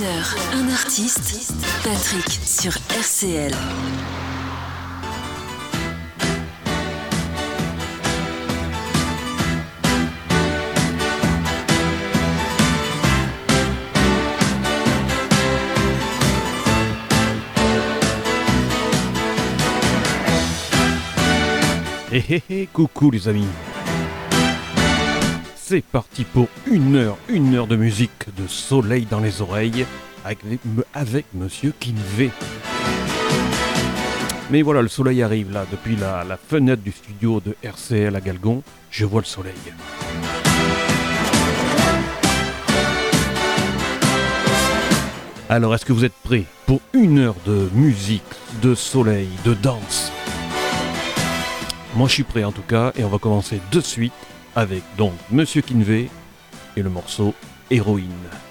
heure, un artiste, Patrick sur RCL. Coucou les amis. C'est parti pour une heure de musique de soleil dans les oreilles avec Monsieur Kinvey. Mais voilà, le soleil arrive là, depuis la fenêtre du studio de RCL à Galgon, je vois le soleil. Alors, est-ce que vous êtes prêts pour une heure de musique, de soleil, de danse ? Moi je suis prêt en tout cas, et on va commencer de suite avec donc Monsieur Kinvey et le morceau Héroïne.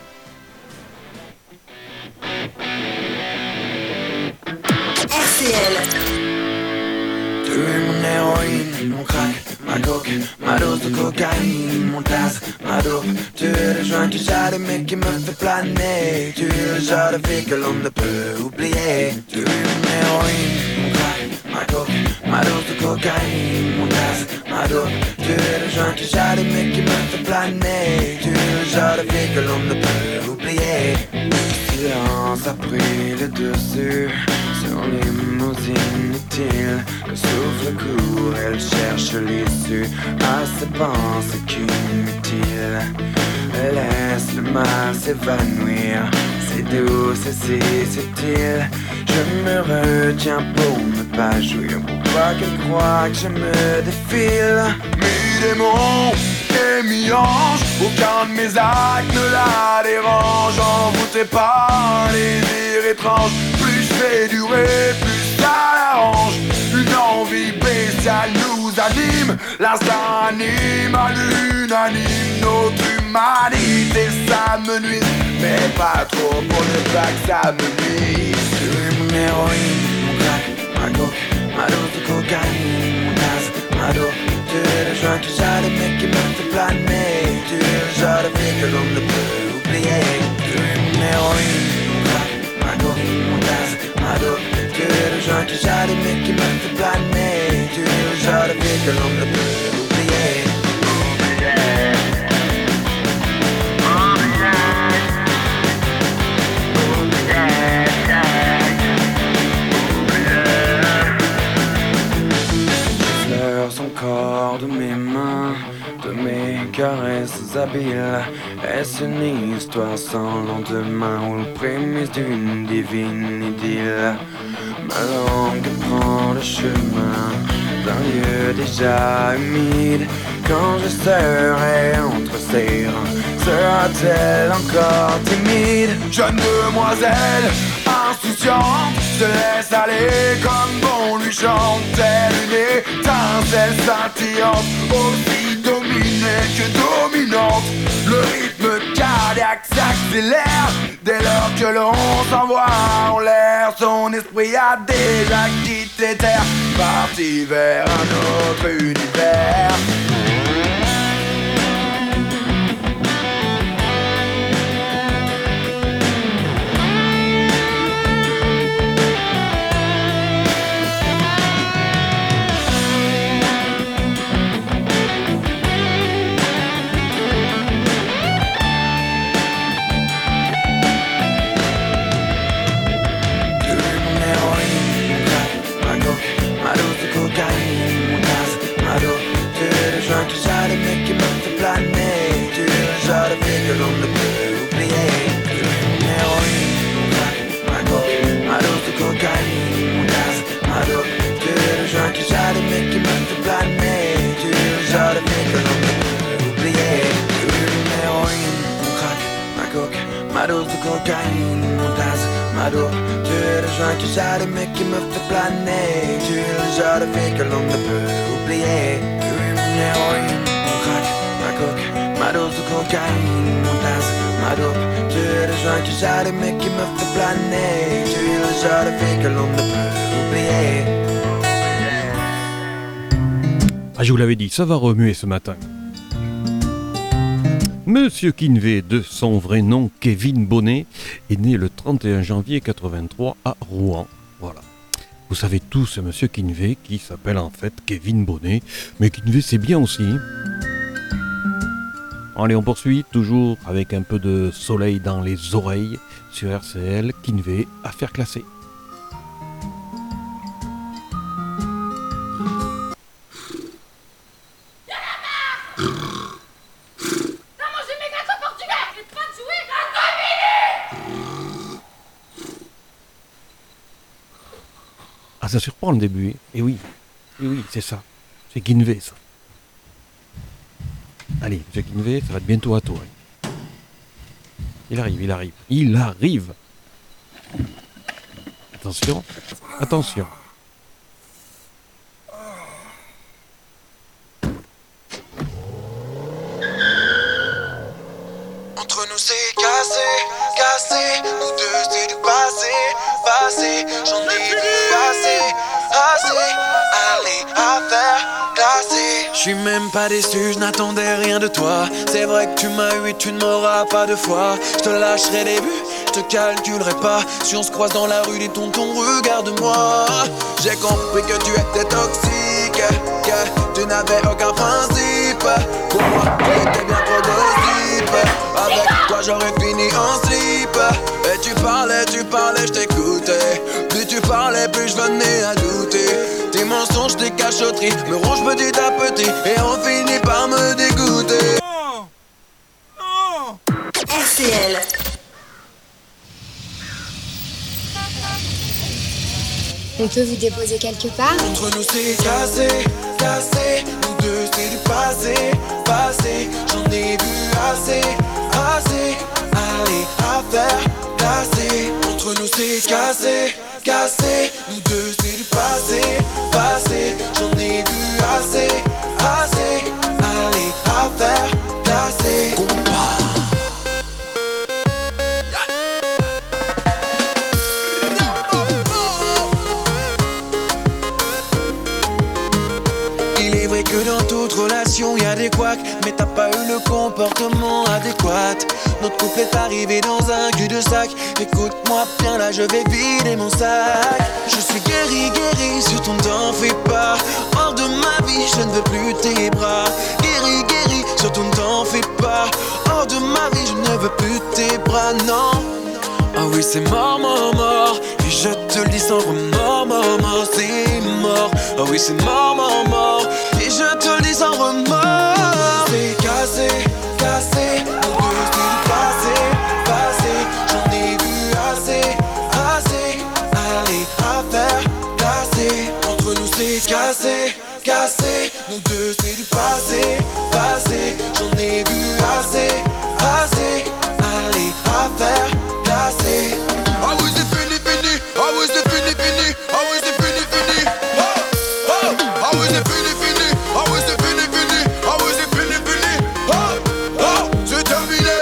RCL. Tu es mon héroïne, mon crack, ma coke, ma dose de cocaïne, mon tasse, ma dope. Tu es le joint que j'allume qui me fait planer. Tu es le genre de fille que l'on ne peut oublier. Tu es mon héroïne, mon crack, ma coke, ma dose de cocaïne, mon tasse, ma dope. Tu es le joint que j'allume qui me fait planer. Tu es le genre de fille que l'on ne peut oublier. Le silence a pris le dessus sur les mots inutiles. Le souffle court, elle cherche l'issue à ses pensées inutiles. Elle laisse le mal s'évanouir, c'est doux, c'est si subtil. Je me retiens pour ne pas jouir, pour pas qu'elle croie que je me défile. Mi-démon et mi-ange, aucun de mes actes ne la dérange. Envoûté par un désir étrange, plus je fais durer, plus ça l'arrange. Une envie bestiale nous anime, l'instinct anime à l'unanime. Notre humanité, ça me nuit, mais pas trop pour ne pas que ça me nuise. Tu es mon héroïne, mon crack, ma coke, ma dose de cocaïne, mon tasse, ma dope. Tu es le joint que j'allume qui me fait planer. Tu es le genre de fille que l'on ne peut oublier. Tu es mon héroïne, mon crack, ma coke, mon tasse, ma dope. Tu es le joint que j'allume qui me fait planer. Tu es le genre de fille que l'on ne peut oublier. Son corps de mes mains, de mes caresses habiles. Est-ce une histoire sans lendemain ou le prémisse d'une divine idylle? Ma langue prend le chemin d'un lieu déjà humide. Quand je serai entre ses reins, sera-t-elle encore timide? Jeune demoiselle insouciante se laisse aller comme bon lui chante. Telle une étincelle scintillante, aussi dominée que dominante. Le rythme cardiaque s'accélère dès lors que l'on s'envoie en l'air. Son esprit a déjà quitté terre, parti vers un autre univers. Que j'allume qui me fait planer. Tu es le genre de fille que l'on ne peut oublier. Tu es mon héroïne, mon crack, ma coke, ma dose de cocaïne, mon tasse, ma dope. Tu es le joint que j'allume qui me fait planer. Tu es le genre de fille que l'on ne peut oublier. Tu es mon héroïne, mon crack, ma coke, ma dose de cocaïne, mon tasse, ma dope. Tu es le joint que j'allume qui me fait planer. Tu es le genre de fille que l'on ne peut oublier. Héroïne, mon crack, ma coke, ma dose de cocaïne, mon tasse, ma dope. Tu es le joint que j'allume qui me fait planer. Tu es le genre de fille que l'on ne peut oublier. Ah, je vous l'avais dit, ça va remuer ce matin. Monsieur Kinvey, de son vrai nom Kevin Bonnet, est né le 31 janvier 83 à Rouen. Voilà. Vous savez tous Monsieur Kinvey qui s'appelle en fait Kevin Bonnet, mais Kinvey c'est bien aussi. Allez, on poursuit toujours avec un peu de soleil dans les oreilles sur RCL. Kinvey, affaire classée. Ah, ça surprend le début. Et oui, c'est ça. C'est Kinvey, ça. Allez, Monsieur Kinvey, ça va être bientôt à toi. Il arrive. Attention. Entre nous c'est cassé, nous deux c'est du passé, j'en ai vu assez, allez, affaire classée. J'suis même pas déçu, je n'attendais rien de toi. C'est vrai que tu m'as eu et tu ne m'auras pas deux fois. Je te lâcherai des buts, je te calculerai pas. Si on se croise dans la rue, des tontons, regarde-moi. J'ai compris que tu étais toxique, que tu n'avais aucun principe. Pour moi, tu étais bien trop gossip. Avec toi j'aurais fini en slip. Et tu parlais, je t'écoutais. Plus tu parlais, plus je venais à douter. Tes mensonges, tes cachotteries me rongent petit à petit et on finit par me dégoûter. RCL. On peut vous déposer quelque part? Entre nous c'est cassé, nous deux c'est du passé, j'en ai vu assez, allez, affaire classée. Entre nous c'est cassé, nous deux c'est du passé, j'en ai vu assez, allez, affaire classée. Il est vrai que dans toute relation y a des couacs, mais t'as pas eu le comportement adéquat. Notre couple est arrivé dans un cul-de-sac. Écoute-moi bien, là je vais vider mon sac. Je suis guéri, sur ton t'en fais pas. Hors de ma vie, je ne veux plus tes bras. Guéri, sur ton t'en fais pas. Hors de ma vie, je ne veux plus tes bras, non. Ah oui, c'est mort, et je te le dis sans remords, c'est mort. Ah oui, c'est mort, et je te le dis sans remords. C'est cassé, nous deux c'est du passé, j'en ai vu assez, allez, affaire classée. Entre nous c'est cassé, nous deux c'est du passé, j'en ai vu assez, allez, affaire classée. Ah oui c'est fini, ah oui c'est fini, ah oui c'est fini, ah oui c'est fini, ah oui c'est fini, ah oui c'est fini, c'est terminé,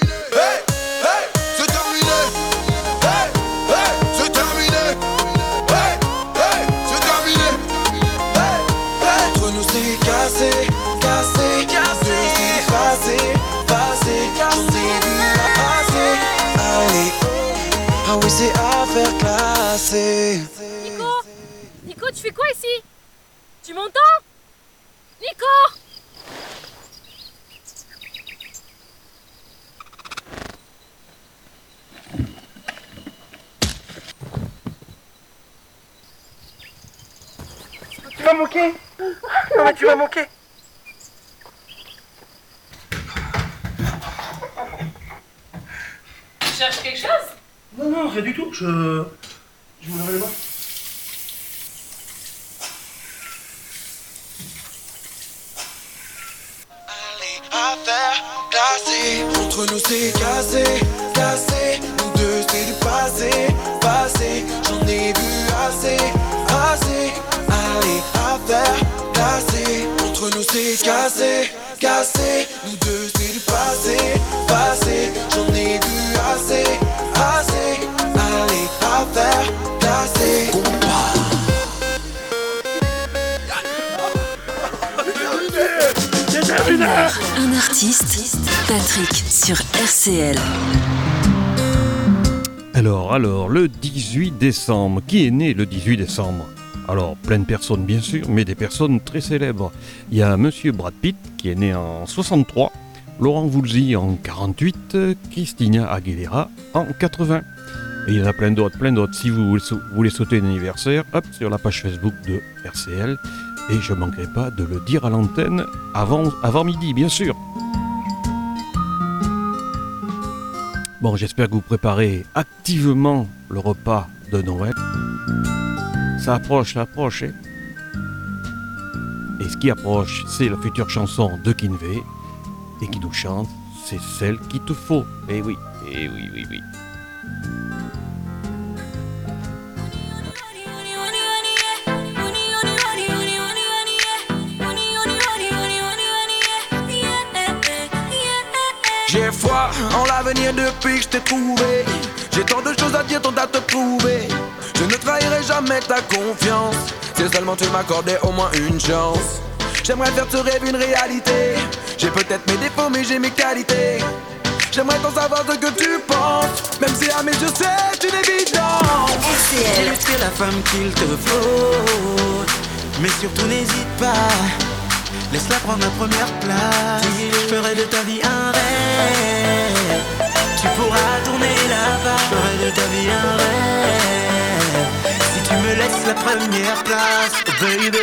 c'est terminé, c'est terminé, c'est terminé. Entre nous c'est cassé, passé, j'en ai vu assez, allez. Ah oui, c'est affaire classée. Nico, tu fais quoi ici? Tu m'entends? Nico! Tu vas moquer? Non mais tu vas moquer. Tu cherches quelque chose? Non, rien du tout, je voulais aller voir. Allez, affaire classée. Entre nous c'est cassé, nous deux c'est du passé, j'en ai vu assez, allez, affaire classée. Entre nous c'est cassé, nous deux c'est du passé, j'en ai vu assez, allez, affaire classée. Un artiste, Patrick sur RCL. Alors, le 18 décembre, qui est né le 18 décembre? Alors, plein de personnes bien sûr, mais des personnes très célèbres. Il y a Monsieur Brad Pitt qui est né en 63, Laurent Voulzy en 48, Christina Aguilera en 80. Et il y en a plein d'autres. Si vous voulez sauter un anniversaire, hop, sur la page Facebook de RCL. Et je ne manquerai pas de le dire à l'antenne avant midi, bien sûr. Bon, j'espère que vous préparez activement le repas de Noël. Ça approche, hein. Et ce qui approche, c'est la future chanson de Kinvey. Et qui nous chante, c'est celle qu'il te faut. Eh oui. J'ai foi en l'avenir depuis que je t'ai trouvé. J'ai tant de choses à dire, tant à te prouver. Je ne trahirai jamais ta confiance. Si seulement tu m'accordais au moins une chance. J'aimerais faire ce rêve une réalité. J'ai peut-être mes défauts mais j'ai mes qualités. J'aimerais t'en savoir ce que tu penses. Même si à mes yeux c'est une évidence. RCL, c'est la femme qu'il te faut. Mais surtout n'hésite pas, laisse-la prendre la première place. Je ferai de ta vie un rêve. Tu pourras tourner la page. Je ferai de ta vie un rêve. Si tu me laisses la première place, oh baby.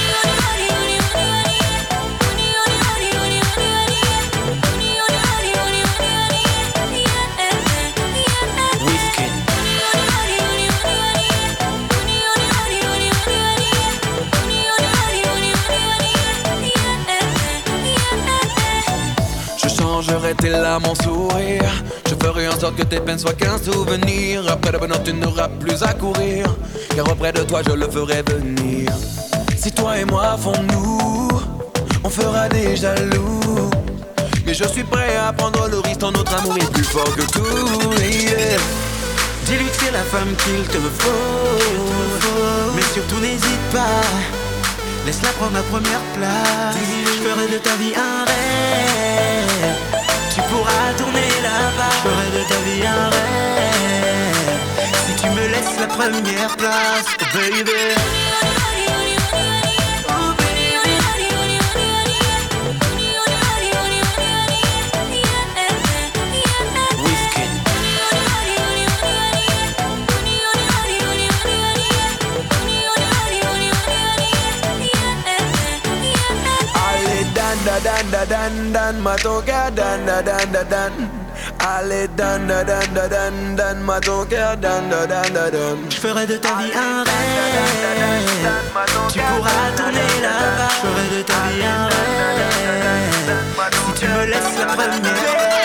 J'aurai tes larmes en sourire. Je ferai en sorte que tes peines soient qu'un souvenir. Après le bonheur tu n'auras plus à courir, car auprès de toi je le ferai venir. Si toi et moi font-nous, on fera des jaloux. Mais je suis prêt à prendre le risque, notre amour est plus fort que tout, yeah. Dis-lui que c'est la femme qu'il te faut. Mais surtout n'hésite pas, laisse-la prendre la première place. Je ferai de ta vie un rêve. Tu pourras tourner la page. Je ferai de ta vie un rêve. Si tu me laisses la première place, oh baby. Dan, ma toca, dan. Allez, dan, ma toca, dan. Je ferai de ta vie un rêve. Tu pourras tourner la page. Je ferai de ta vie un rêve. Si tu me laisses la première.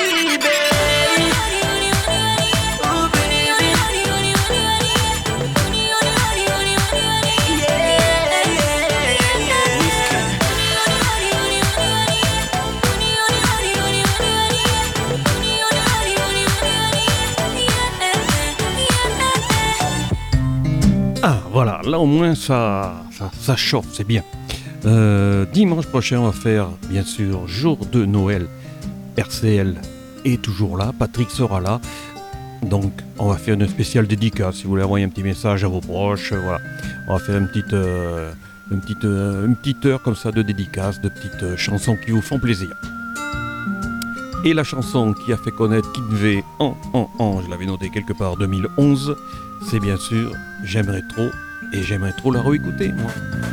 Ah voilà, là au moins ça chauffe, c'est bien. Dimanche prochain on va faire bien sûr jour de Noël. RCL est toujours là, Patrick sera là. Donc on va faire une spéciale dédicace. Si vous voulez envoyer un petit message à vos proches, voilà. On va faire une petite heure comme ça de dédicace, de petites chansons qui vous font plaisir. Et la chanson qui a fait connaître Kinvey je l'avais noté quelque part, 2011, c'est bien sûr J'aimerais trop la réécouter, moi.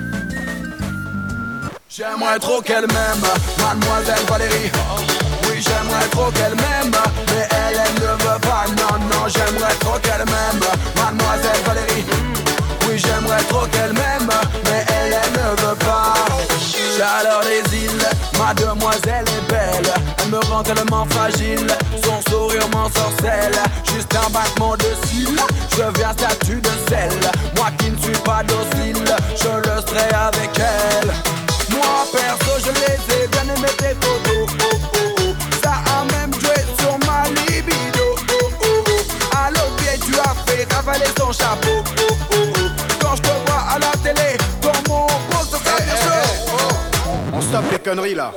J'aimerais trop qu'elle m'aime, mademoiselle Valérie. Oui, j'aimerais trop qu'elle m'aime, mais elle ne veut pas. Non, j'aimerais trop qu'elle m'aime, mademoiselle Valérie. Oui, j'aimerais trop qu'elle m'aime, mais elle ne veut pas. Chaleur des îles, ma demoiselle est belle. Elle me rend tellement fragile, son sourire m'ensorcelle. Juste un battement de cils, je viens statue de sel. Moi qui ne suis pas docile, je le serai avec elle. Moi perso je les ai bien aimé tes photos. Ça a même joué sur ma libido. À l'autre pied tu as fait ravaler ton chapeau. Quand je te vois à la télé, dans mon poste de chaud. On stoppe les conneries là.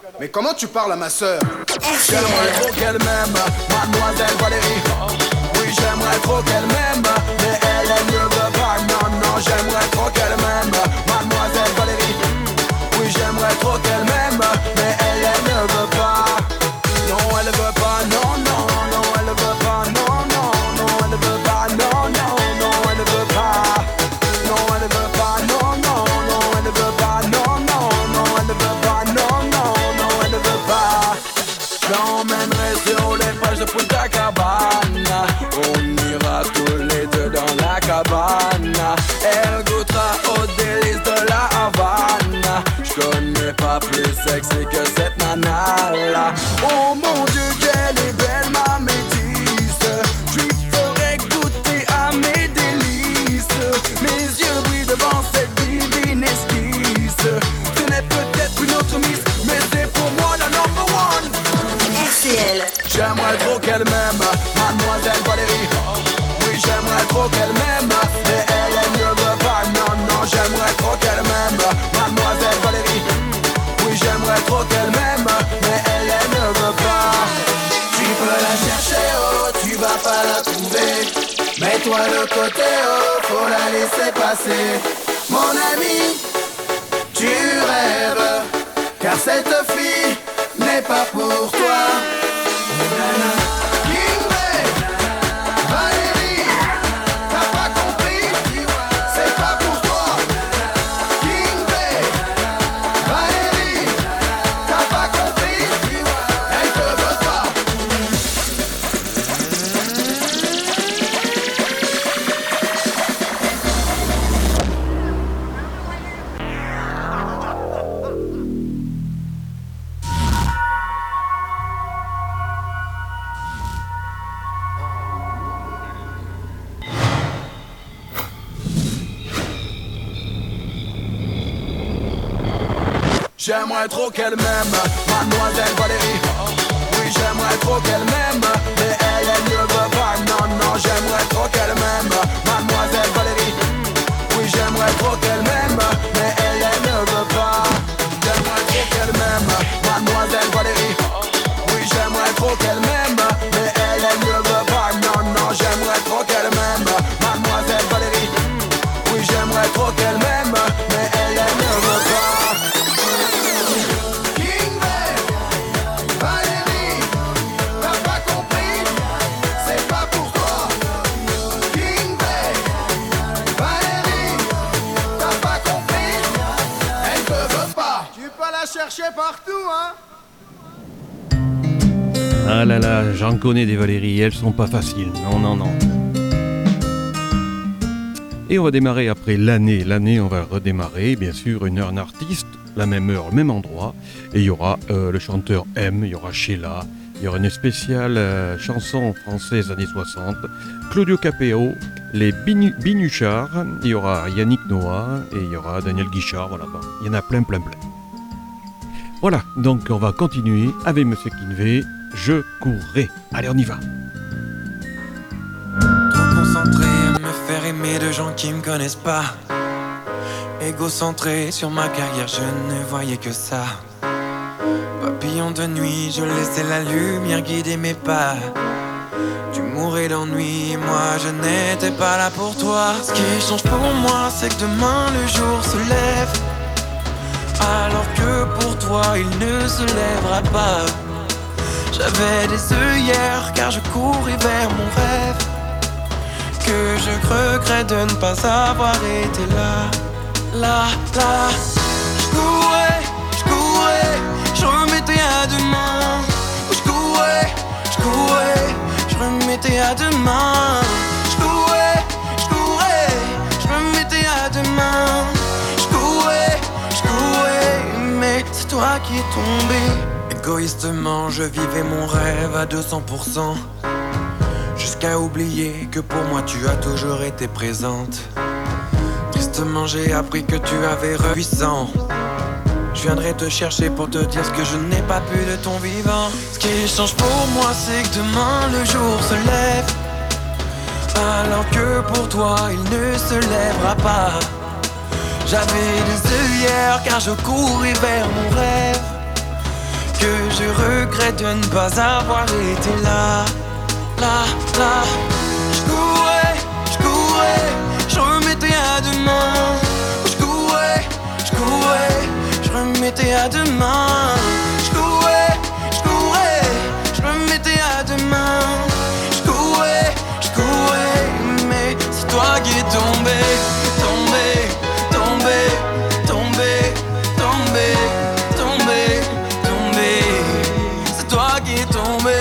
Mais comment tu parles à ma sœur? J'aimerais trop qu'elle m'aime, mademoiselle Valérie. Oui, j'aimerais trop qu'elle m'aime, mais elle ne veut pas. Non, non, j'aimerais trop qu'elle m'aime, mademoiselle Valérie. Oui, j'aimerais trop qu'elle m'aime, mais elle ne veut pas. Non, elle veut pas, non, non, non, elle veut pas, non, non, non, elle veut pas, non, non, non, elle veut pas. Non, elle veut pas, non, non, non, elle veut pas, non, non, non, elle veut pas, non, non, non, elle veut pas. Je l'emmènerai sur les plages de Punta Cabana. On ira tous les deux dans la cabane. Elle goûtera aux délices de la Havane. Je connais pas plus sexy que cette nana là. Oh mon Dieu, qu'elle est belle ma métisse. Je lui ferai goûter à mes délices. Mes yeux brillent devant cette divine esquisse. Ce n'est peut-être une autre miss, mais c'est pour moi la number one. RCL. J'aimerais trop qu'elle m'aime, mademoiselle Valérie. Oui, j'aimerais trop qu'elle m'aime, mais elle ne veut pas. Non, non, j'aimerais trop qu'elle m'aime, mademoiselle Valérie. Oui, j'aimerais trop qu'elle m'aime, mais elle ne veut pas. Tu peux la chercher, oh, tu vas pas la trouver. Mets-toi de côté, oh, faut la laisser passer. Mon ami, tu rêves, car cette fille n'est pas pour toi. Kingway, Valérie, t'as pas compris, c'est pas pour toi. Kingway, Valérie, t'as pas compris, elle te veut pas. J'aimerais trop qu'elle m'aime, mademoiselle Valérie. Oui, j'aimerais trop qu'elle m'aime, mais elle ne veut pas. Non, non, j'aimerais trop qu'elle m'aime, mademoiselle Valérie. Oui, j'aimerais trop qu'elle m'aime, mais elle ne veut pas. J'aimerais trop qu'elle m'aime, mademoiselle Valérie. Oui, j'aimerais trop qu'elle m'aime, mais elle ne veut pas. Non, non, j'aimerais trop qu'elle m'aime, mademoiselle Valérie. Oui, j'aimerais trop qu'elle m'aime, mais elle ne veut pas. Chercher partout, hein. Ah là là, j'en connais des Valérie, elles sont pas faciles, non, non, non. Et on va démarrer après l'année on va redémarrer, bien sûr, une heure en artiste, la même heure, même endroit, et il y aura le chanteur M, il y aura Sheila, il y aura une spéciale chanson française années 60, Claudio Capéo, les Binuchards, il y aura Yannick Noah, et il y aura Daniel Guichard, voilà, bon, il y en a plein. Voilà, donc on va continuer avec Monsieur Kinvey, Je courrai. Allez, on y va. Trop concentré à me faire aimer de gens qui me connaissent pas. Égocentré sur ma carrière, je ne voyais que ça. Papillon de nuit, je laissais la lumière guider mes pas. Tu mourais d'ennui et moi je n'étais pas là pour toi. Ce qui change pour moi, c'est que demain le jour se lève. Alors que pour toi il ne se lèvera pas. J'avais des œillères car je courais vers mon rêve. Que je regrette de ne pas avoir été là. Je courais, je remettais à demain. Je courais, je remettais à demain. Je courais, je remettais à demain. Mais c'est toi qui es tombé. Égoïstement, je vivais mon rêve à 200%. Jusqu'à oublier que pour moi tu as toujours été présente. Tristement, j'ai appris que tu avais repuissant. Je viendrai te chercher pour te dire ce que je n'ai pas pu de ton vivant. Ce qui change pour moi, c'est que demain le jour se lève. Alors que pour toi, il ne se lèvera pas. J'avais des œillères car je courais vers mon rêve. que je regrette de ne pas avoir été là. Je courais, je remettais à demain. Je courais, je remettais à demain. Je courais, je remettais à demain. Je courais, mais c'est toi qui es tombé. C'est toi qui es tombé.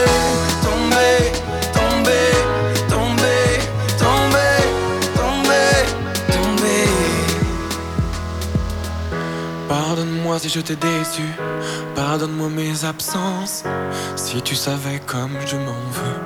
Pardonne-moi si je t'ai déçu, pardonne-moi mes absences. Si tu savais comme je m'en veux.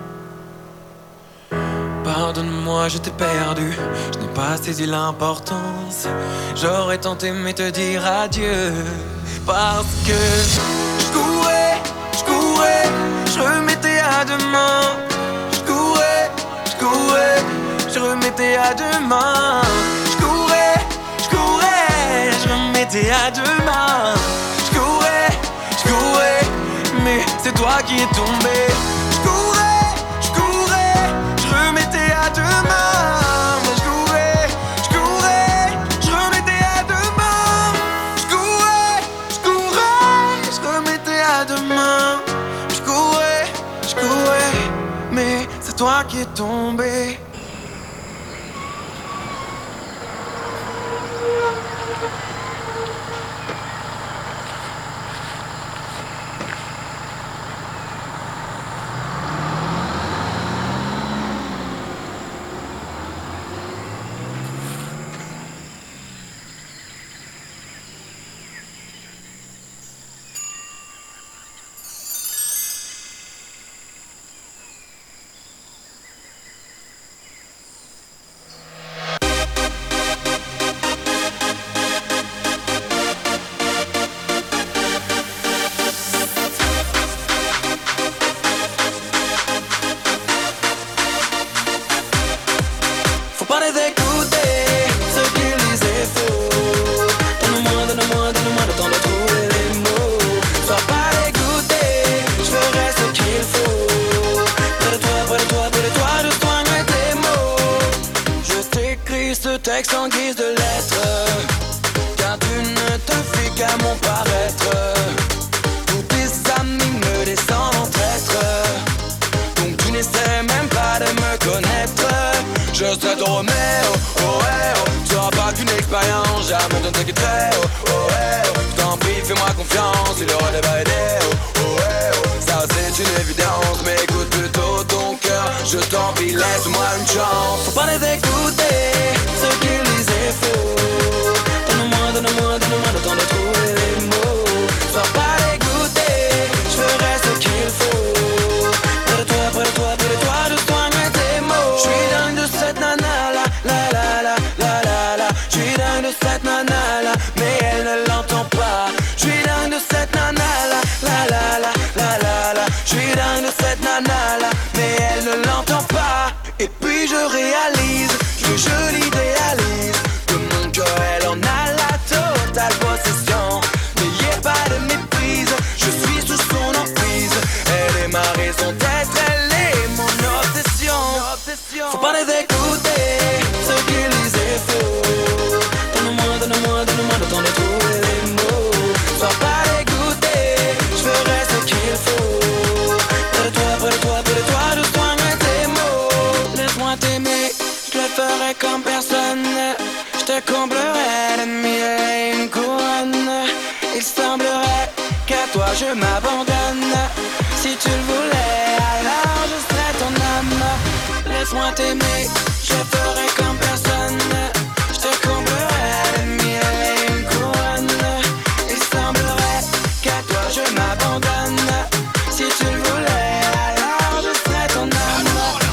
Pardonne-moi, je t'ai perdu, je n'ai pas saisi l'importance. J'aurais tant aimé te dire adieu. Parce que je courais, je remettais à demain. Je courais, je remettais à demain. Je courais, je remettais à demain. Je courais, mais c'est toi qui es tombé. Je courais, je remettais à demain. Mais je courais, je remettais à demain. Je courais, je remettais à demain. Je courais, mais c'est toi qui es tombé. Texte en guise de lettre, car tu ne te fais qu'à mon paraître. Tous tes amis me descendent en traître, donc tu n'essaies même pas de me connaître. Je serai ton Roméo, oh eh oh. Tu n'auras pas qu'une expérience, jamais ne t'inquiéterai, oh eh oh. Je t'en prie, fais-moi confiance, il y aura des bails, oh eh oh. Ça c'est une évidence, mais écoute plutôt ton cœur. Je t'en prie, laisse-moi une chance. Faut pas les écouter, ceux qui lisent faux. Donne-moi le temps de trouver les mots. Sois pas dégoûté, je ferai ce qu'il faut. Près de toi, je soigne tes mots. Je suis dingue de cette nana la. Je suis dingue de cette nana la, mais elle ne l'entend pas. Je suis dingue de cette nana la. Je suis dingue de cette nana là, mais elle ne l'entend pas. Et puis je réalise, je l'idéalise, que mon cœur elle en a la totale possession. N'ayez pas de méprise, je suis sous son emprise. Elle est ma raison d'être, elle est mon obsession. Faut pas les écouter, ceux qui lisent faux. Donne-moi le temps de trouver les mots. Sois pas dégoûté, je ferai ce qu'il faut. Près de toi, je soigne tes mots. Laisse-moi t'aimer, je le ferai comme personne. Je te comblerai de mille et une couronnes. Il semblerait qu'à toi je m'abandonne. Si tu le voulais, alors je serai ton âme. Laisse-moi t'aimer, je le ferai comme personne. Je te comblerai de mille et une couronnes. Il semblerait qu'à toi je m'abandonne. Si tu le voulais, alors je serai ton âme.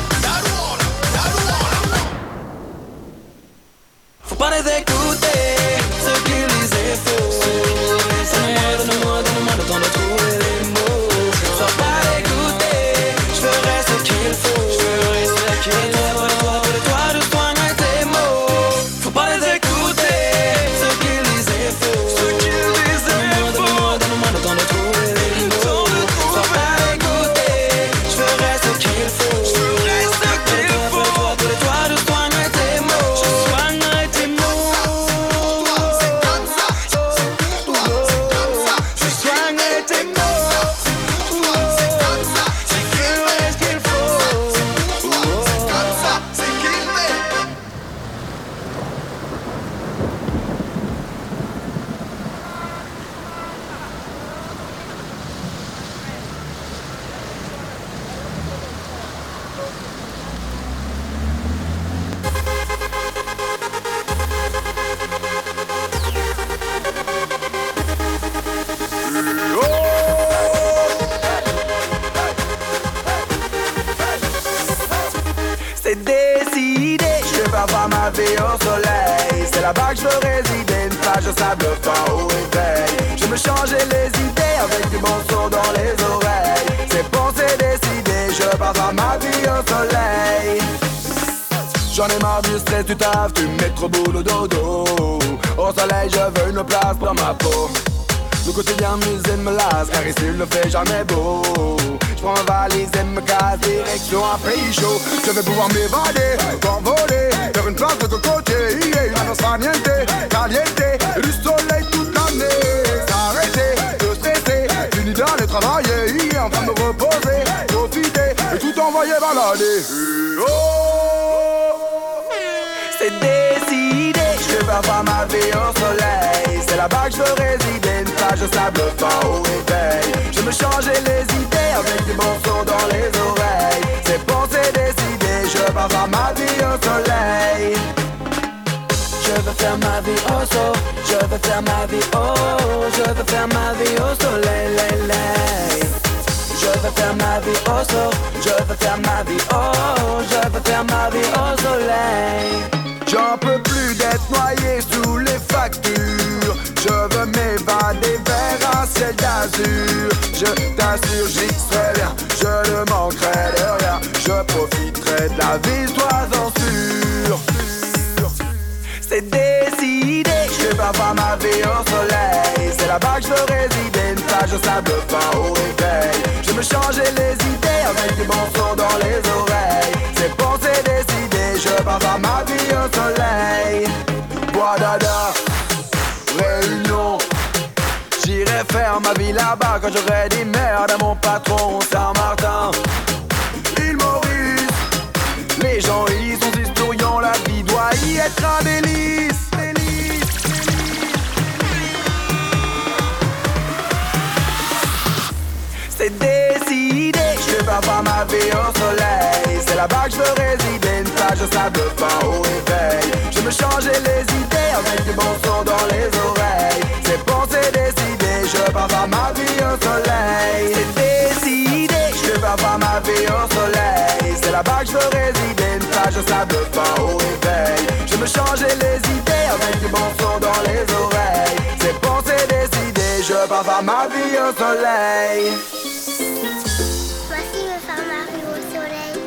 Faut pas les écouter, ceux qui lisent faux. Donne-moi le temps de trouver les mots. Sois pas dégoûté, je ferai ce qu'il faut. Près de toi, je soigne là-bas que je veux résider, une plage de sable fin au réveil. Je me changeais les idées avec du bon son dans les oreilles. C'est pensé, décidé, je passe à ma vie au soleil. J'en ai marre du stress, du taf, du métro boulot dodo. Au soleil, je veux une place pour ma peau. Le quotidien musée me lasse, car ici il ne fait jamais beau. Je prends ma valise et me casse, direction un pays chaud. Je vais pouvoir m'évader, m'envoler, faire une place de côté. La nostra niente, caliente, et du soleil toute l'année. S'arrêter, de stresser, fini d'aller travailler, en train de me reposer, profiter, et tout envoyer balader. C'est décidé, je vais faire ma vie au soleil. C'est là-bas que je veux résider, une plage de sable fin au réveil. Je me changeais les idées avec du bon son dans les oreilles. C'est pensé, décidé, je vais faire ma vie au soleil. Je veux faire ma vie au soleil, je veux faire ma vie je veux faire ma vie au soleil, lay, lay. Je veux faire ma vie au soleil, je veux faire ma vie je veux faire ma vie au soleil. J'en peux plus d'être noyé sous les factures. Je veux m'évader vers un ciel d'azur. Je t'assure, j'y serai bien, je ne manquerai de rien. Je profiterai de la vie, sois-en sûr. C'est décidé, je vais faire ma vie au soleil. C'est là-bas que je veux résider, une plage de sable fin au réveil. Je me changeais les idées avec du bon son dans les oreilles. C'est pensé, décidé, je vais faire ma vie au soleil. Bois dada, Réunion. J'irai faire ma vie là-bas quand j'aurai dit merde à mon patron Saint-Martin. Île Maurice, les gens y sont historiants, la vie doit y être un délice. C'est décidé, je vais faire ma vie au soleil. C'est là-bas que je veux résider, une plage de sable fin au réveil. Je me changeais les idées avec du bon son dans les oreilles. C'est pensé, décidé, je vais faire ma vie au soleil. C'est décidé, je vais faire ma vie au soleil. C'est là-bas que je veux résider, une plage de sable fin au réveil. Je me changeais les idées avec du bon son dans les oreilles. C'est pensé, décidé, je vais faire ma vie au soleil. Voici me faire ma vie au soleil.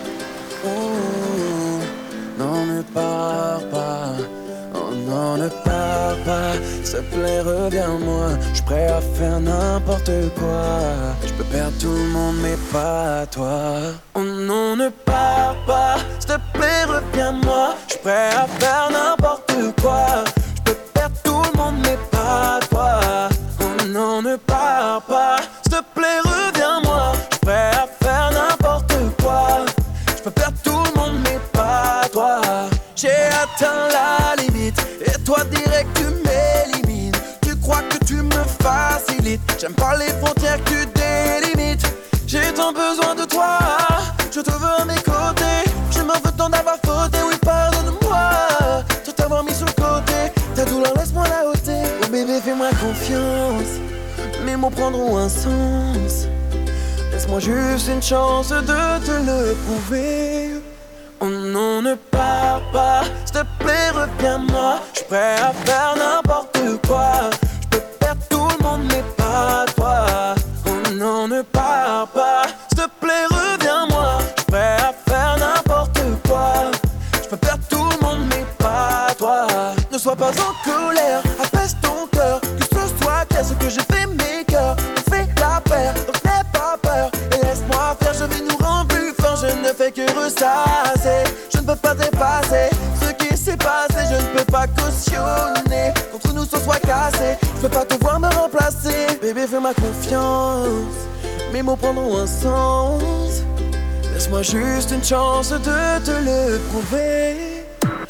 Oh, non ne pars pas, oh non ne pars pas. S'il te plaît reviens-moi, je suis prêt à faire n'importe quoi. Je peux perdre tout le monde mais pas toi. Oh non ne pars pas, s'il te plaît reviens-moi, je suis prêt à faire n'importe quoi. Je peux perdre tout le monde mais pas toi. Oh non ne pars pas, s'il te plaît reviens-moi, je suis prêt à faire n'importe quoi. Je peux perdre tout le monde mais pas toi. J'ai atteint la limite et toi direct tu m'élimines. Tu crois que tu me facilites, j'aime pas les frontières que tu délimites. J'ai tant besoin de toi, je te veux à mes côtés. Je m'en veux tant d'avoir fauté, oui pardonne-moi de t'avoir mis sur le côté. Ta douleur laisse-moi la ôter. Oh bébé fais-moi confiance, mes mots prendront un sens. Laisse-moi juste une chance de te le prouver. Oh non ne pars pas, s'il te plaît reviens-moi, je suis prêt à faire n'importe quoi. Je peux perdre tout le monde mais pas toi. Oh non ne pars pas, s'il te plaît reviens-moi, je suis prêt à faire n'importe quoi. Je peux perdre tout le monde mais pas toi. Ne sois pas en colère, apaise ton cœur, que ce soit clair, ce que j'ai fait mes cœurs. On fait la paire, donc n'aie pas peur et laisse-moi faire, je vais nous rendre plus fort. Je ne fais que ressasser, je ne peux pas dépasser ce qui s'est passé, je ne peux pas cautionner qu'entre nous ce soit cassé. Je peux pas te voir me remplacer, bébé fais-moi confiance, mes mots prendront un sens. Laisse-moi juste une chance de te le prouver.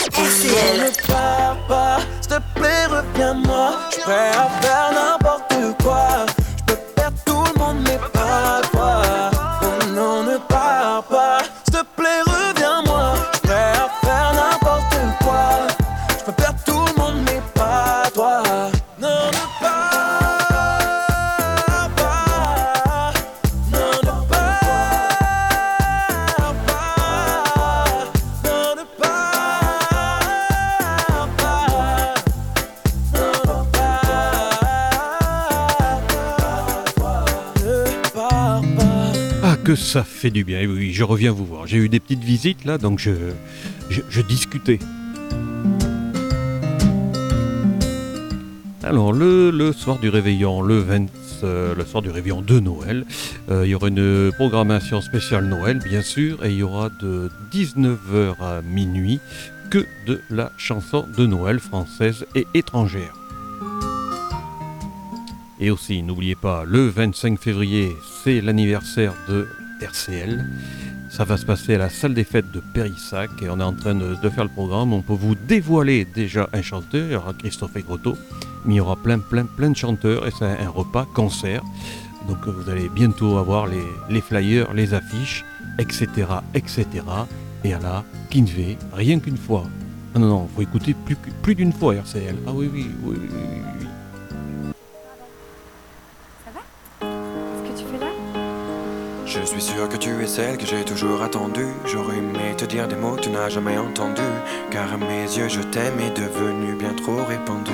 RCL. Ne pars pas, s'il te plaît reviens-moi, je suis prêt à faire n'importe quoi. Je peux perdre tout le monde mais pas toi. Oh non ne pars pas, s'il te plaît reviens-moi, je suis prêt à faire n'importe quoi. Je peux perdre tout le monde mais pas toi. Non ne pars pas, non ne pars pas, non ne pars pas. que ça fait du bien. Et oui, je reviens vous voir. J'ai eu des petites visites là, donc je discutais. Alors le soir du réveillon, le soir du réveillon de Noël, il y aura une programmation spéciale Noël bien sûr, et il y aura de 19h à minuit que de la chanson de Noël française et étrangère. Et aussi, n'oubliez pas, le 25 février, c'est l'anniversaire de RCL. Ça va se passer à la salle des fêtes de Périssac et on est en train de faire le programme. On peut vous dévoiler déjà un chanteur, il y aura Christophe Aigretto, mais il y aura plein de chanteurs et c'est un repas concert. Donc vous allez bientôt avoir les flyers, les affiches, etc. Et à la Kinvey, rien qu'une fois. Ah non, faut écouter plus d'une fois RCL. Ah oui. Je suis sûr que tu es celle que j'ai toujours attendue. J'aurais aimé te dire des mots que tu n'as jamais entendus, car à mes yeux je t'aime est devenu bien trop répandu.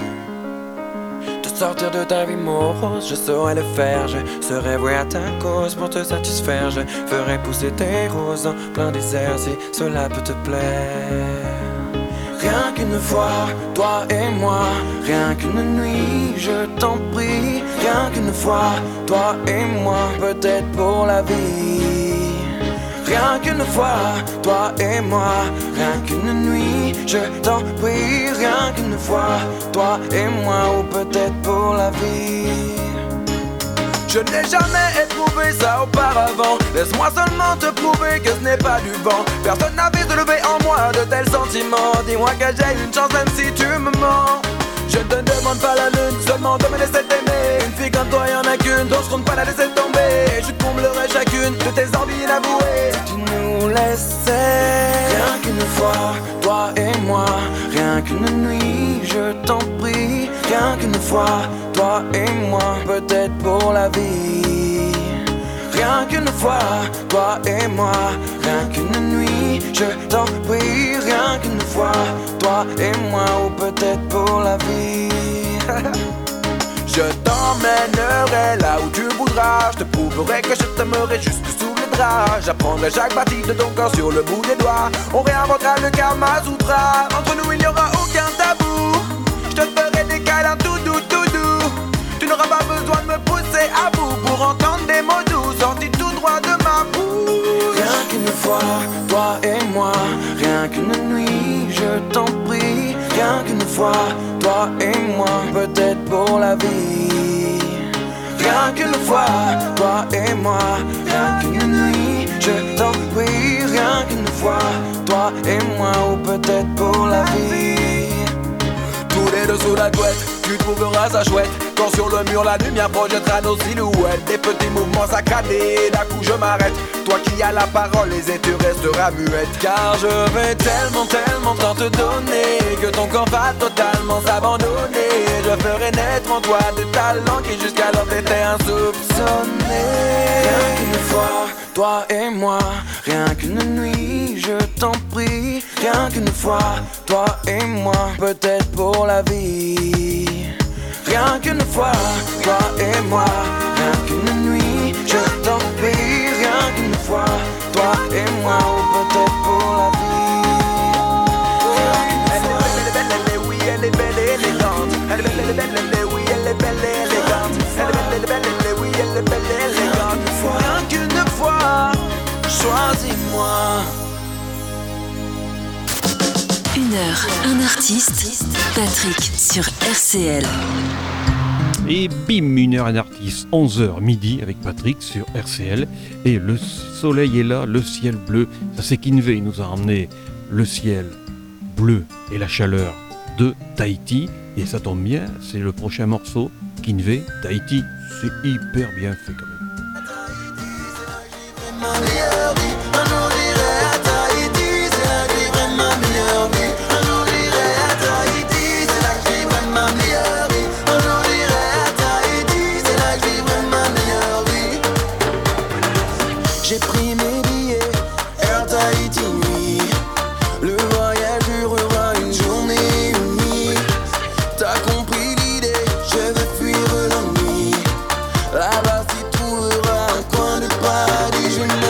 Te sortir de ta vie morose, je saurais le faire. Je serais voué à ta cause pour te satisfaire. Je ferais pousser tes roses en plein désert si cela peut te plaire. Rien qu'une fois, toi et moi, rien qu'une nuit, je t'en prie. Rien qu'une fois, toi et moi, peut-être pour la vie. Rien qu'une fois, toi et moi, rien qu'une nuit, je t'en prie. Rien qu'une fois, toi et moi, ou peut-être pour la vie. Je n'ai jamais éprouvé ça auparavant. Laisse-moi seulement te prouver que ce n'est pas du vent. Personne n'avait soulevé en moi de tels sentiments. Dis-moi que j'ai une chance même si tu me mens. Je ne te demande pas la lune, seulement de me laisser t'aimer. Une fille comme toi y'en a qu'une, donc je compte pas la laisser tomber. Je comblerai chacune de tes envies inavouées. Si tu nous laissais, rien qu'une fois, toi et moi, rien qu'une nuit, je t'en prie. Rien qu'une fois, toi et moi, peut-être pour la vie. Rien qu'une fois, toi et moi, rien qu'une nuit, je t'en prie. Rien qu'une fois, toi et moi, ou peut-être pour la vie. Je t'emmènerai là où tu voudras. Je te prouverai que je t'aimerai jusque sous les draps. J'apprendrai chaque partie de ton corps sur le bout des doigts. On réinventera le Kama Sutra. Entre nous il n'y aura aucun tabou. Je te ferai des câlins tout doux. Tu n'auras pas besoin de me pousser à bout pour entendre des mots doux sortis tout droit de ma bouche. Rien qu'une fois, toi et moi, rien qu'une nuit, je t'en prie. Rien qu'une fois, toi et moi, peut-être pour la vie. Rien qu'une fois, toi et moi, rien qu'une nuit, je t'en prie. Rien qu'une fois, toi et moi, ou peut-être pour la vie. Tous les deux sous la couette, tu trouveras ça chouette. Quand sur le mur la lumière projettera nos silhouettes. Des petits mouvements saccadés, d'un coup je m'arrête. Toi qui as la parole, les et tu resteras muette. Car je vais tellement tant te donner que ton corps va totalement s'abandonner. Je ferai naître en toi des talents qui jusqu'alors t'étaient insoupçonnés. Rien qu'une fois, toi et moi, rien qu'une nuit, je t'en prie. Rien qu'une fois, toi et moi, peut-être pour la vie. Rien qu'une fois, toi et moi, rien qu'une nuit, je t'en prie. Rien qu'une fois, toi et moi, ou peut-être pour la vie. Elle est belle, oui, elle est belle et élégante. Elle est belle, oui, elle est belle et élégante. Elle est belle, oui, elle est belle et élégante. Rien qu'une fois, choisis-moi. 1 heure, un artiste, Patrick sur RCL. Et bim, 1 heure un artiste, 11h midi avec Patrick sur RCL. Et le soleil est là, le ciel bleu. Ça c'est Kinvey, il nous a emmené le ciel bleu et la chaleur de Tahiti. Et ça tombe bien, c'est le prochain morceau, Kinvey, Tahiti. C'est hyper bien fait quand même. J'ai pris mes billets, Air Tahiti nuit. Le voyage durera une journée et une nuit. T'as compris l'idée, je veux fuir l'ennui. Là-bas tu trouveras un coin de paradis, je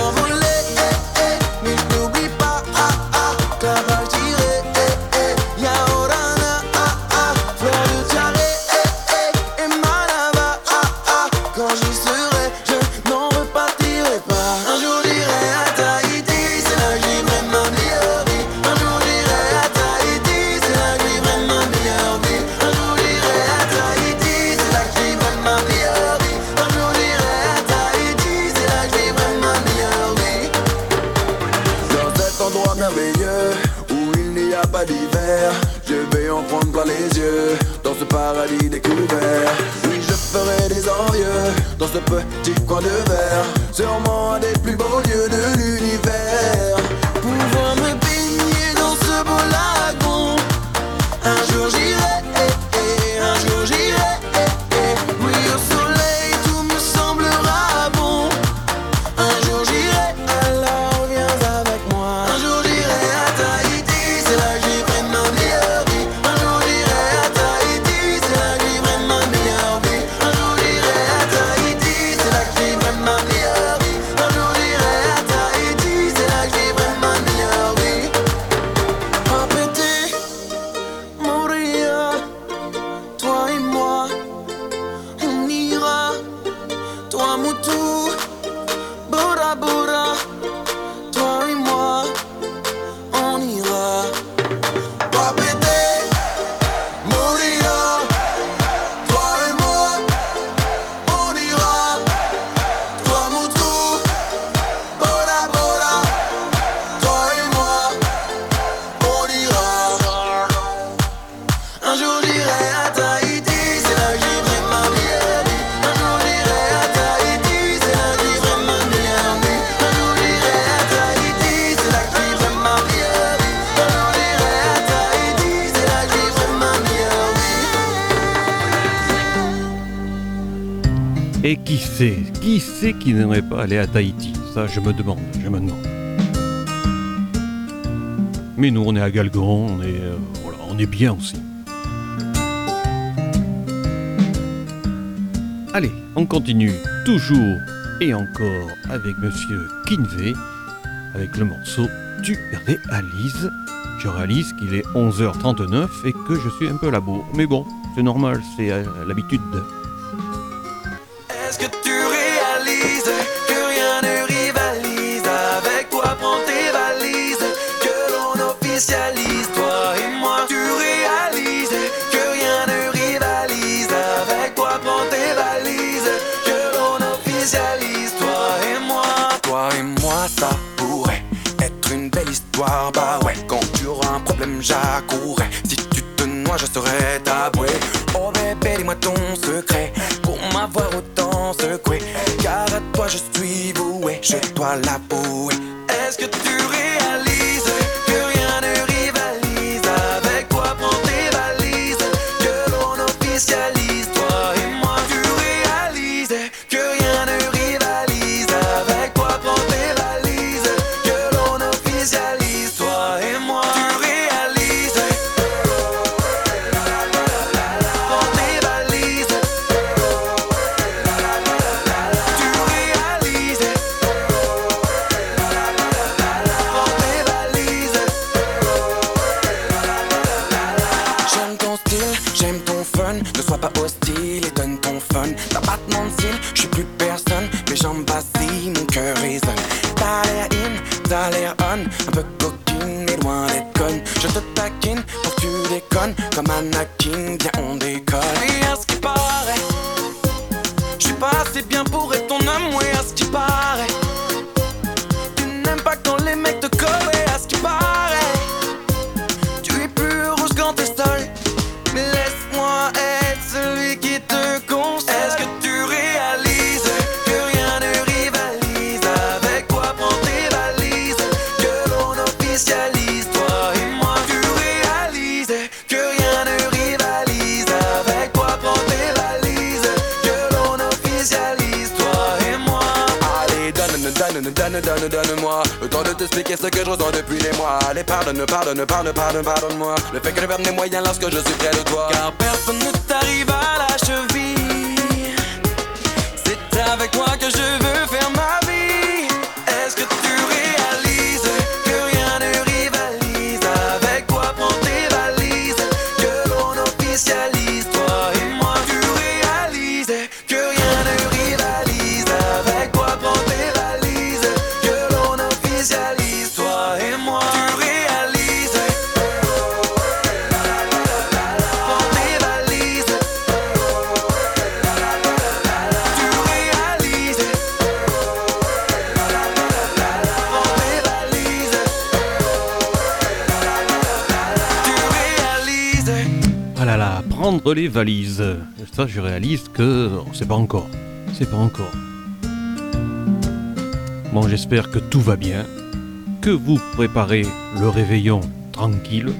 petit coin de verre, sûrement un des plus beaux lieux de l'univers. Pouvoir me baigner dans ce beau lagon. Un jour j'irai, un jour j'irai. Oui, au soleil tout me semblera bon. Un jour j'irai, alors viens avec moi. Un jour j'irai à Tahiti, c'est là que vivrai ma meilleure vie. Un jour j'irai à Tahiti, c'est là que vivrai ma meilleure vie. Un jour j'irai à Tahiti, c'est là que vivrai ma meilleure vie. Un jour j'irai à Tahiti, c'est là que vivrai ma meilleure vie. Papété, Moria, toi et moi, on ira. Toi Moutou, Bora Bora, toi et moi, on ira. Papété, Moria, toi et moi, on ira. Toi Moutou, Bora Bora, toi et moi, on ira. Un jour j'irai à Tahiti, c'est là que vivrai ma meilleure vie. Un jour j'irai à Tahiti, c'est là que vivrai ma meilleure vie. Un jour j'irai à Tahiti, c'est là que vivrai ma meilleure vie. Un jour j'irai à Tahiti, c'est là que vivrai ma meilleure vie. Et qui c'est qui n'aimerait pas aller à Tahiti? Ça, je me demande. Mais nous, on est à Galgon, on est bien aussi. Allez, on continue toujours et encore avec Monsieur Kinvey, avec le morceau Tu réalises. Je réalise qu'il est 11h39 et que je suis un peu à la bourre. Mais bon, c'est normal, c'est l'habitude. Est-ce que tu réalises que rien ne rivalise avec toi? Prends tes valises, que l'on officialise toi et moi. Tu réalises que rien ne rivalise avec toi? Prends tes valises, que l'on officialise toi et moi. Toi et moi, ça pourrait être une belle histoire. Bah ouais, quand tu auras un problème, j'accourrai. Si tu te noies, je serai ta bouée. Oh bébé, dis-moi ton secret pour m'avoir autant secoué. Car à toi je suis voué, je dois l'avouer. Est-ce que tu réalises que rien ne rivalise avec toi? Prends tes valises, que l'on officialise toi et moi. Tu réalises que rien ne rivalise avec toi? Prends tes valises, que l'on officialise toi et moi. Tu réalises. Prends tes valises. Tu réalises. Prends tes valises. J'aime ton style, j'aime ton fun. Ne sois pas hostile et donne ton fun. T'as pas de nom de style, je suis plus personne. Mes jambes vacillent, mon cœur résonne. T'as l'air in, t'as l'air on. Un peu coquine, mais loin d'être conne. Je te taquine pour que tu déconnes. Comme Anakin, viens on décolle. Et à ce qui paraît, je suis pas assez bien pour être ton homme. Ouais, à ce qui paraît, tu n'aimes pas quand les mecs te collent. Ouais, à ce qui paraît, tu es plus rouge quand t'es seul. Mais laisse-moi être celui qui te console. Est-ce que tu réalises que rien ne rivalise avec toi? Prends tes valises, que l'on officialise toi et moi. Tu réalises que rien ne rivalise avec toi? Prends tes valises, que l'on officialise toi et moi. Allez, donne-moi le temps de t'expliquer ce que je ressens depuis des mois. Allez, pardonne-moi le fait que je perde mes moyens lorsque je suis près de toi. Car personne ne t'arrive à la cheville. C'est avec toi que je veux faire ma vie. Est-ce que tu réalises que rien ne rivalise avec toi? Prends tes valises, que l'on officialise toi et moi. Tu réalises que rien ne rivalise avec toi? Prends tes valises, que l'on officialise toi et moi. Tu réalises. Prends tes valises. Tu réalises. Prends tes valises. Tu réalises. Ah là là, prendre les valises. Ça, je réalise que on sait pas encore. c'est pas encore. Bon, j'espère que tout va bien, que vous préparez le réveillon tranquille.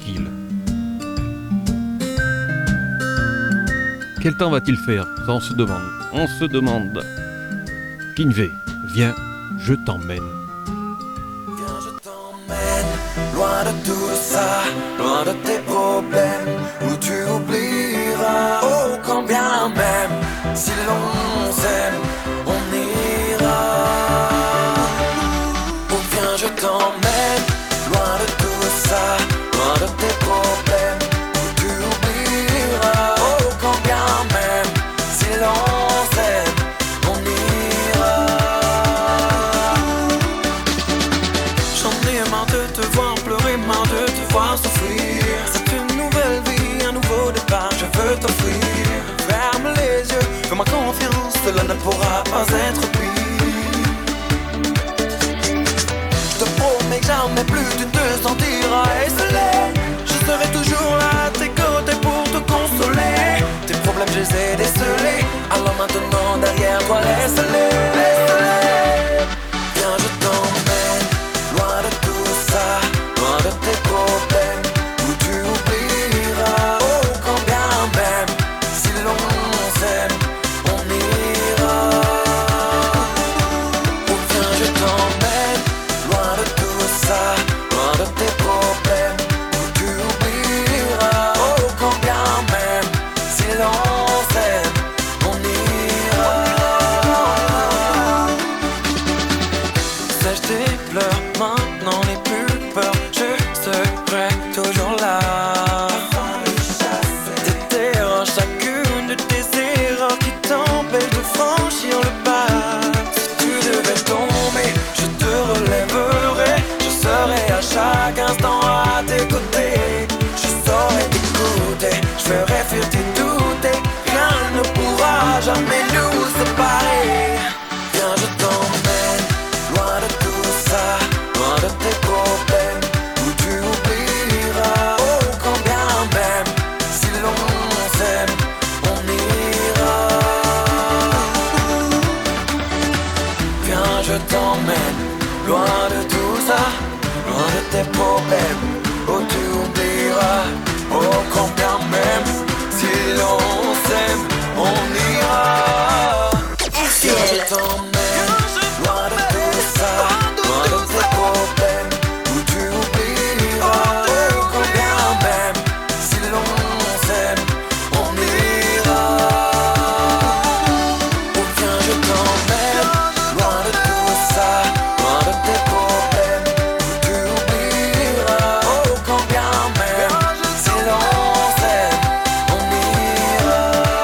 Quel temps va-t-il faire? Ça, on se demande. Kinvey, viens, je t'emmène. Viens, je t'emmène, loin de tout ça, loin de tes problèmes, où tu oublieras, oh combien même, si l'on s'aime, on ira. Oh viens, je t'emmène, loin de tout ça, loin de tes problèmes, où tu oublieras, oh combien même, si l'on s'aime, on ira. J'en ai marre de te voir pleurer, marre de te voir souffrir. C'est une nouvelle vie, un nouveau départ, je veux t'offrir. Ferme les yeux, fais-moi confiance, cela ne pourra pas être pire. Je te promets que jamais plus tu te sentiras esselé. Je serai toujours là à tes côtés pour te consoler. Tes problèmes je les ai décelés, alors maintenant derrière toi laisse-les. Viens, je t'emmène, loin de tout ça, loin de tes problèmes, où tu oublieras, oh combien même, si l'on s'aime, on ira. Oh viens, je t'emmène, loin de tout ça, loin de tes problèmes, où tu oublieras, oh combien même, si l'on s'aime, on ira. Sèche tes pleurs, maintenant n'aie plus peur, je serai toujours là. Déterre chacune de tes erreurs qui t'empêchent de franchir le pas. Si tu devais tomber, je te relèverai, je serai à chaque instant à tes côtés. Je saurai t'écouter, je ferai fuir tes doutes et rien ne pourra jamais nous séparer. Viens, je t'emmène, loin de tout ça, loin de tes problèmes, où tu oublieras, oh combien même, si l'on s'aime, on ira. Viens, je t'emmène, loin de tout ça, loin de tes problèmes, où tu oublieras, oh combien même, si l'on s'aime, on ira. Viens, je t'emmène, loin de tout ça, loin de tes problèmes, où tu oublieras, oh combien même, si l'on s'aime, on ira. Oh viens, je t'emmène, loin de tout ça, loin de tes problèmes, où tu oublieras, oh combien même, si l'on s'aime, on ira.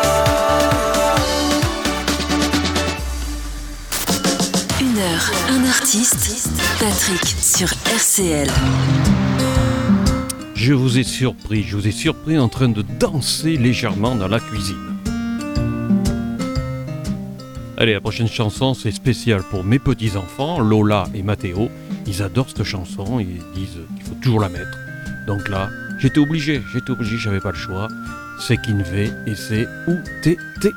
1 heure, un artiste, Patrick sur RCL. Je vous ai surpris en train de danser légèrement dans la cuisine. Allez, la prochaine chanson, c'est spécial pour mes petits-enfants, Lola et Mathéo. Ils adorent cette chanson, ils disent qu'il faut toujours la mettre. Donc là, j'étais obligé, j'avais pas le choix. C'est Kinvey et c'est Où t'étais.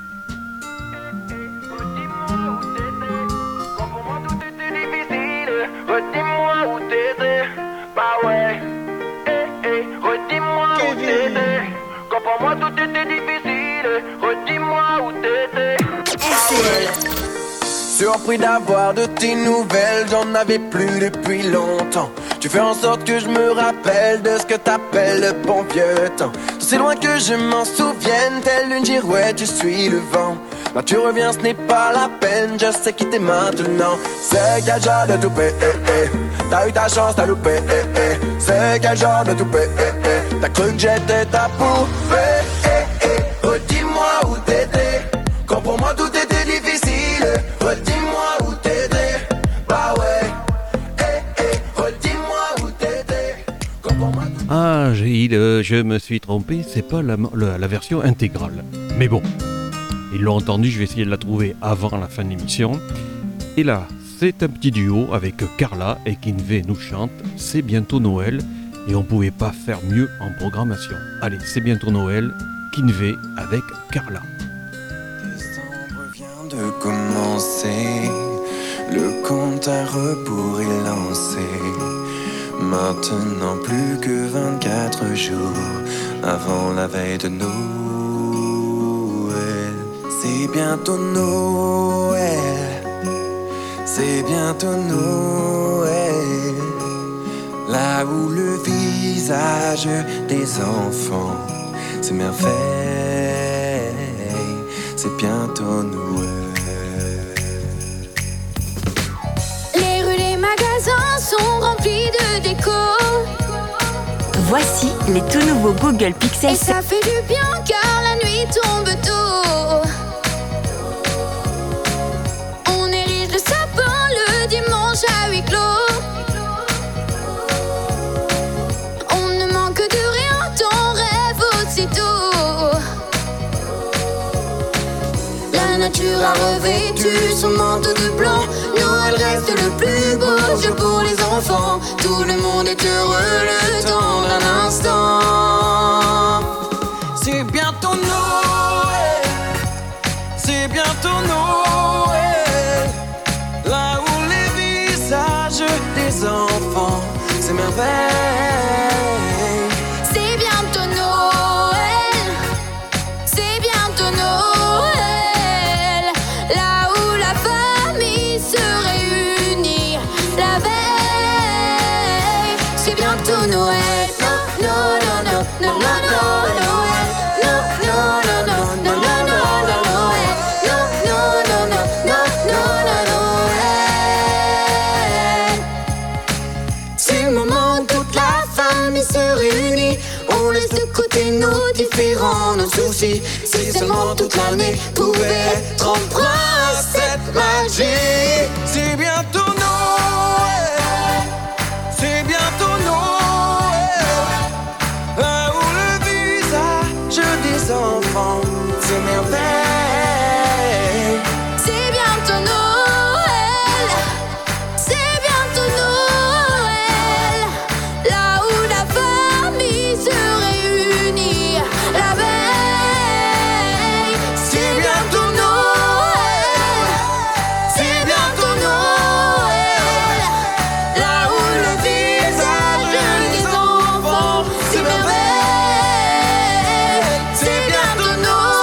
Redis-moi où t'étais, bah ouais, redis-moi où t'étais. Quand pour moi tout était difficile, redis-moi où t'étais, bah ouais. Surpris d'avoir de tes nouvelles, j'en avais plus depuis longtemps. Tu fais en sorte que je me rappelle de ce que t'appelles le bon vieux temps. C'est loin que je m'en souvienne, telle une girouette, je suis le vent. Là tu reviens, ce n'est pas la peine, je sais qui t'es maintenant. C'est quel genre de toupée, t'as eu ta chance, t'as loupé, c'est quel genre de toupée, t'as cru que j'étais ta poupée, redis-moi où t'étais, quand pour moi tout était difficile, redis-moi où t'étais, bah ouais, redis-moi où t'étais, quand pour moi tout... Ah, je me suis trompé, c'est pas la version intégrale. Mais bon, ils l'ont entendu, je vais essayer de la trouver avant la fin de l'émission. Et là, c'est un petit duo avec Carla et Kinvey nous chante « C'est bientôt Noël » et on pouvait pas faire mieux en programmation. Allez, c'est bientôt Noël, Kinvey avec Carla. Décembre vient de commencer. Le compte à rebours est lancé. Maintenant plus que 24 jours avant la veille de Noël. C'est bientôt Noël. C'est bientôt Noël. Là où le visage des enfants s'émerveille. C'est bientôt Noël. Les rues, les magasins sont remplis de déco. Voici les tout nouveaux Google Pixel. Et ça fait du bien car la nuit tombe tôt. On érige le sapin le dimanche à huis clos. On ne manque de rien, t'en rêves aussitôt. La nature a revêtu son manteau de blanc. Noël reste le plus beau jeu pour les enfants. Tout le monde est heureux le temps d'un instant. C'est bientôt Noël. C'est bientôt Noël. Là où les visages des enfants s'émerveillent. C'est bientôt Noël. C'est bientôt Noël. Là où la famille se réunit la veille. C'est bientôt Noël. Non, non, non, non, non, non, Noël. Non, non, non, non, non, non, non, non, Noël. Non, non, non, non, non, non, non, Noël. C'est le moment où toute la famille se réunit. On laisse de côté nos différends, nos soucis. Si seulement toute l'année pouvait être empreinte cette magie. C'est bientôt Noël. C'est bientôt Noël. Là où le visage des enfants s'émerveille. C'est bientôt Noël. C'est bientôt Noël. Là où la famille se réunit la veille. C'est bientôt Noël. C'est bientôt Noël. Là où le visage des enfants s'émerveille. C'est bientôt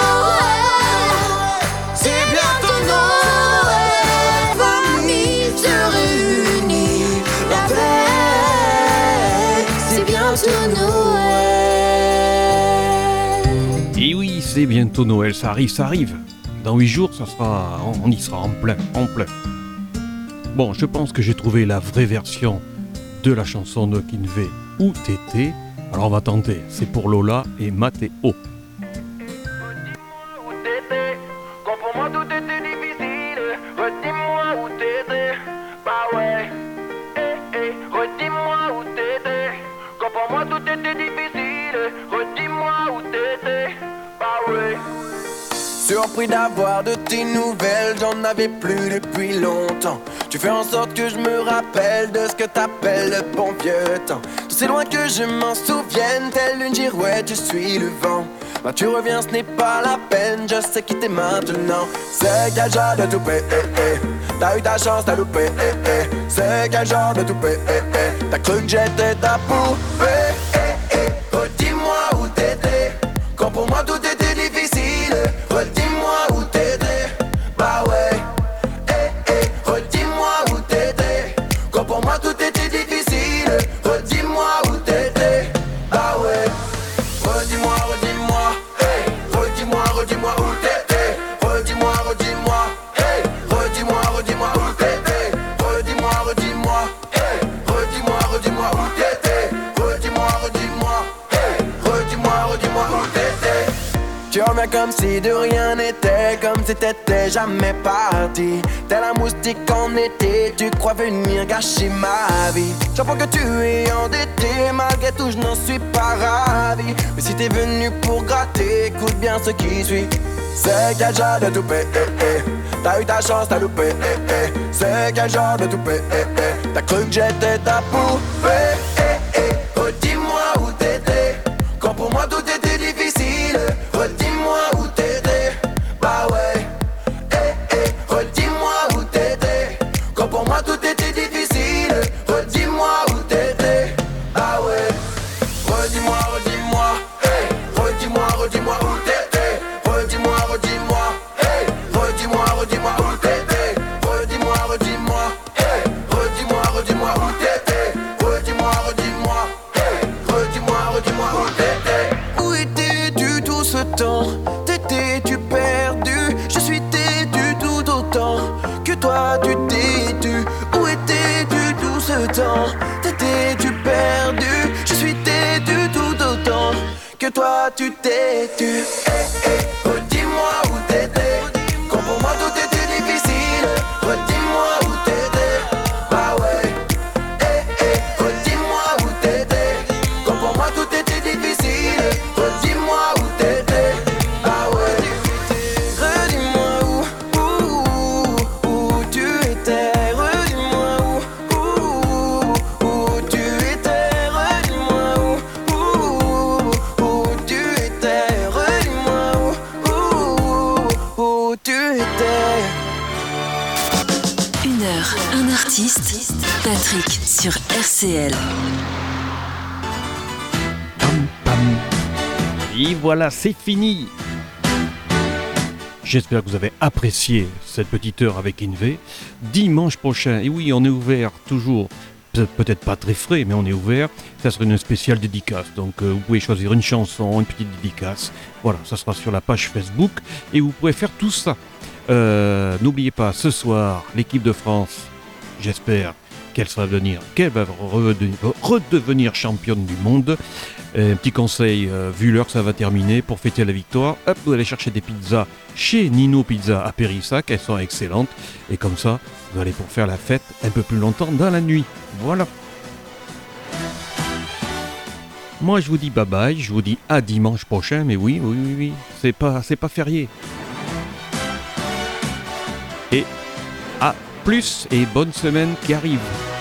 Noël. C'est bientôt Noël. La famille se réunit la veille. C'est bientôt Noël. Et oui, c'est bientôt Noël, ça arrive, ça arrive. Dans 8 jours, ça sera, on y sera en plein, en plein. Bon, je pense que j'ai trouvé la vraie version de la chanson de Kinvey ou Tété. Alors on va tenter, c'est pour Lola et Mathéo. Où t'étais, quand pour moi tout était difficile. Redis-moi où t'étais, bah ouais. Redis-moi où t'étais, quand pour moi tout était difficile. Redis-moi où t'étais, bah ouais. Surpris d'avoir de tes nouvelles, j'en avais plus depuis longtemps. Tu fais en sorte que je me rappelle de ce que t'appelles le bon vieux temps. Tout c'est loin que je m'en souvienne, telle une girouette, je suis le vent. Bah tu reviens, ce n'est pas la peine, je sais quitter maintenant. C'est quel genre de toupée, t'as eu ta chance, t'as loupé, C'est quel genre de toupée, t'as cru que j'étais ta poupée, Redis-moi où t'étais, quand pour moi tout était difficile. Redis-moi où t'étais, bah ouais. Redis-moi où t'étais, quand pour moi tout était difficile. Redis-moi où t'étais, bah ouais. Redis-moi, redis-moi, hey. Redis-moi, redis-moi où t'étais. Redis-moi, redis-moi, hey. Redis-moi, redis-moi où t'étais. Redis-moi, redis-moi, hey. Redis-moi, redis-moi où t'étais. Redis-moi, redis-moi, hey. Redis-moi, redis-moi où t'étais. Tu reviens comme si de rien n'était, comme si t'étais jamais parti. T'es la moustique en été, tu crois venir gâcher ma vie. J'apprends que tu es endetté, malgré tout je n'en suis pas ravi. Mais si t'es venu pour gratter, écoute bien ce qui suit. C'est quel genre de toupée, T'as eu ta chance, t'as loupé, C'est quel genre de toupée, T'as cru que j'étais ta poupée, Redis-moi où t'étais, quand pour moi tout était difficile. Redis-moi où t'étais, bah ouais. redis-moi où t'étais. Redis-moi, redis-moi, hey. Redis-moi, redis-moi où t'étais. Redis-moi, redis-moi, hey. Redis-moi, redis-moi où t'étais. Où étais-tu tout ce temps? T'étais-tu perdu? Je suis têtu tout autant que toi tu t'es tu. Où étais-tu tout ce temps? T'étais-tu perdu? Je suis têtu tout autant que toi tu t'es tu. Hey, hey, redis-moi où t'étais. Quand pour moi tout était difficile. Redis-moi où t'étais. Bah ouais. Hey, hey, redis-moi où t'étais. Quand pour moi tout était difficile. Redis-moi où t'étais. Bah ouais. Redis-moi où tu étais. Redis-moi où tu étais. Redis-moi où tu étais. Redis-moi où tu étais. 1 heure, un artiste, Patrick sur RCL. Pam, pam. Et voilà, c'est fini. J'espère que vous avez apprécié cette petite heure avec Inve. Dimanche prochain, et oui, on est ouvert toujours, peut-être pas très frais, mais on est ouvert. Ça sera une spéciale dédicace. Donc vous pouvez choisir une chanson, une petite dédicace. Voilà, ça sera sur la page Facebook et vous pourrez faire tout ça. N'oubliez pas, ce soir, l'équipe de France, j'espère qu'elle va redevenir championne du monde. Un petit conseil, vu l'heure que ça va terminer, pour fêter la victoire, hop, vous allez chercher des pizzas chez Nino Pizza à Périssac, elles sont excellentes, et comme ça, vous allez pour faire la fête un peu plus longtemps dans la nuit. Voilà. Moi, je vous dis bye bye, je vous dis à dimanche prochain, mais oui, c'est pas férié. Et à plus et bonne semaine qui arrive.